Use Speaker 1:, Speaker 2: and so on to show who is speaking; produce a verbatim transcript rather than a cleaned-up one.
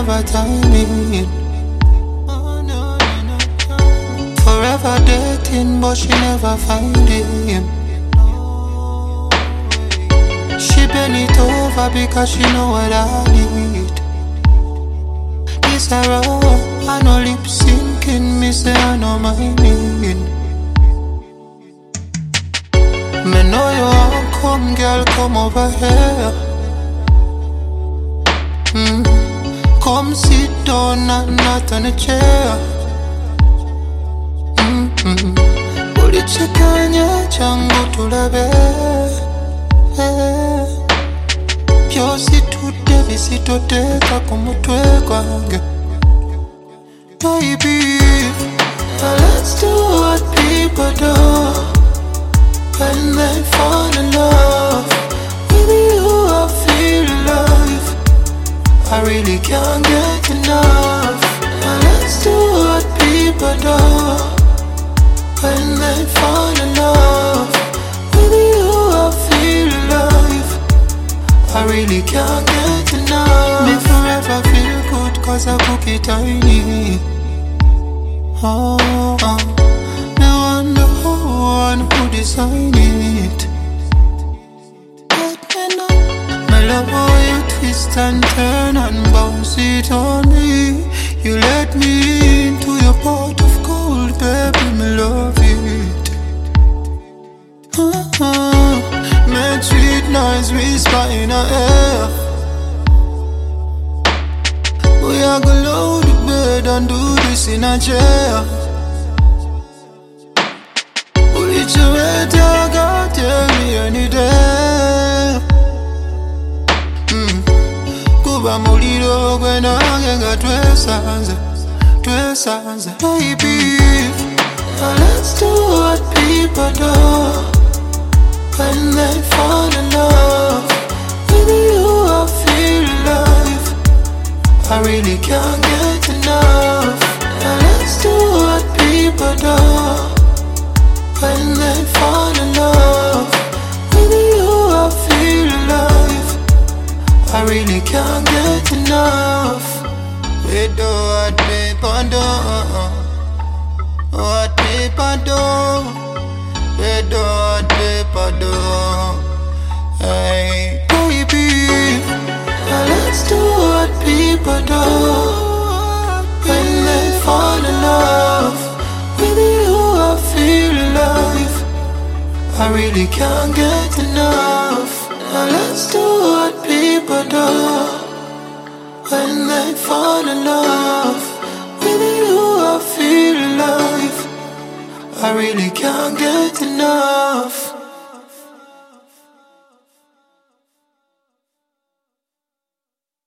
Speaker 1: never timing. Forever dating, but she never find him. She bend it over because she know what I need. This a raw, I know lip syncing, me say I know my meaning. Me know you want come, girl, come over here. mm. Come sit down and not on a chair. mm-hmm. Ulichekanya changu tulabe. Pyosi tude visitoteka kumutwe kwange. Baby, let's do what people do when they fall in love. With you I feel alive, I really can't get enough. Let's do what people do when they fall in love. With you I feel alive, I really can't get enough. Me forever feel good cause I cook it tiny. Oh, oh. Me wonder who and who designed it. Let me know. Me love how you twist and turn and bounce it on me. You let me into your pot of gold, baby, me love it. uh-huh. Make sweet noise whisper in her ear. We are gonna load the bed and do this in a chair. Put it away, dog, I'll tell me any day. mm. Kuba muliro gwena genga twesanze, twesanze. Baby, let's do what people do when they fall in love. With you I feel alive, I really can't get enough. Now let's do what people do when they fall in love. With you I feel alive, I really can't get enough. We do what people do, what people do. We do what people do. Hey, baby, now let's do what people do when they fall in love. With you I feel alive, I really can't get enough. Now let's do what people do when they fall in love. With you I feel alive, I really can't get enough.